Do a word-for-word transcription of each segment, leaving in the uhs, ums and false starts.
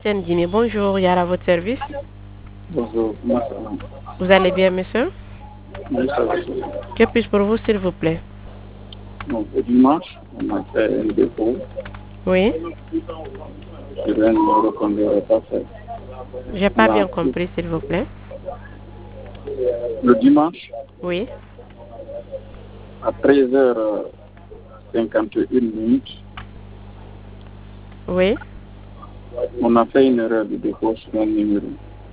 M T N Guinée, bonjour, Yara, à votre service. Bonjour, comment ça va? Vous allez bien, monsieur? Oui, ça va. Que puis-je pour vous, s'il vous plaît? Donc, le dimanche, on a fait un dépôt. Oui. Je viens de me reconnaître pas fait. J'ai pas Là, bien compris, s'il vous plaît. Le dimanche, Oui. à treize heures cinquante et une minutes, Oui. on a fait une erreur de dépôt sur un numéro.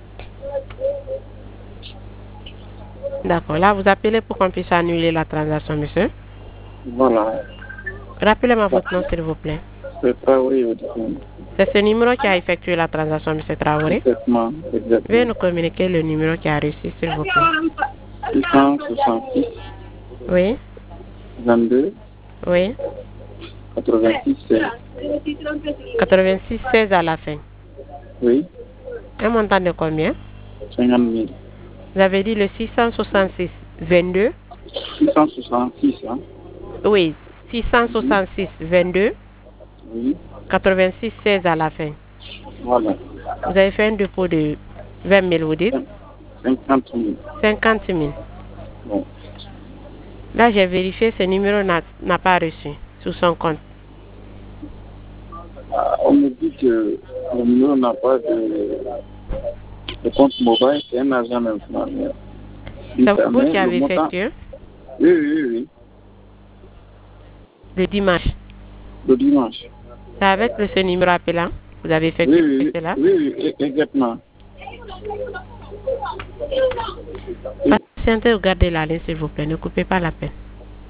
D'accord. Là, vous appelez pour qu'on puisse annuler la transaction, monsieur. Voilà. Rappelez-moi votre nom, s'il vous plaît. C'est Traoré Audison. C'est ce numéro qui a effectué la transaction, monsieur Traoré. Exactement, Veuillez exactement. nous communiquer le numéro qui a reçu, s'il vous plaît. six cent soixante-six, Oui. vingt-deux, Oui. quatre-vingt-six, seize. quatre-vingt-six seize à la fin. Oui, Un montant de combien? cinquante mille. Vous avez dit le six cent soixante-six vingt-deux. six cent soixante-six, hein? Oui. six cent soixante-six vingt-deux. Oui, quatre-vingt-six seize à la fin. voilà. Vous avez fait un dépôt de vingt mille, vous dites? cinquante mille. cinquante mille. Bon. Là, j'ai vérifié, ce numéro n'a n'a pas reçu sur son compte. Ah, on me dit que le numéro n'a pas de, de compte mobile, c'est un agent informatique. C'est vous qui avez effectué Oui, oui, oui. le dimanche. Le dimanche. C'est avec le, ce numéro appelant? Vous avez effectué Oui, oui, cela? oui, oui, exactement. Patientez, regardez la ligne, s'il vous plaît. Ne coupez pas la peine.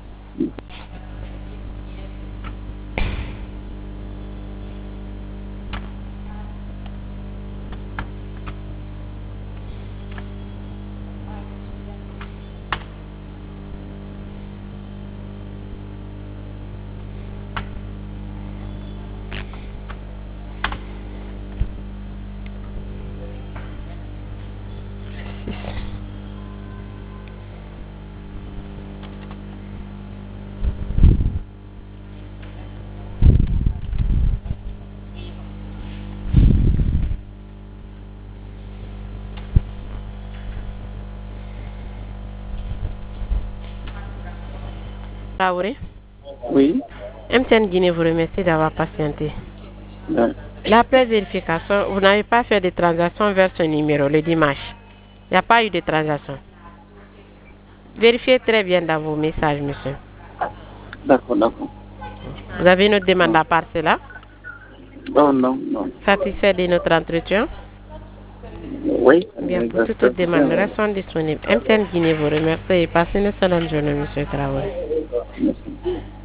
Traoré? Oui. M T N Guinée vous remercie d'avoir patienté. Ouais. Là, après vérification, vous n'avez pas fait de transaction vers ce numéro le dimanche. Il n'y a pas eu de transaction. Vérifiez très bien dans vos messages, monsieur. D'accord, d'accord. Vous avez une autre demande à part cela? Oh non, non. Satisfait de notre entretien? Oui. Bien, pour toute autre demande, restons disponibles. M T N Guinée vous remercie et passez une excellente journée, monsieur Traoré. Merci.